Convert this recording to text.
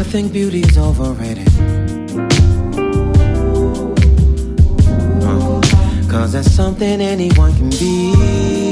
think beauty's overrated. Cause that's something anyone can be.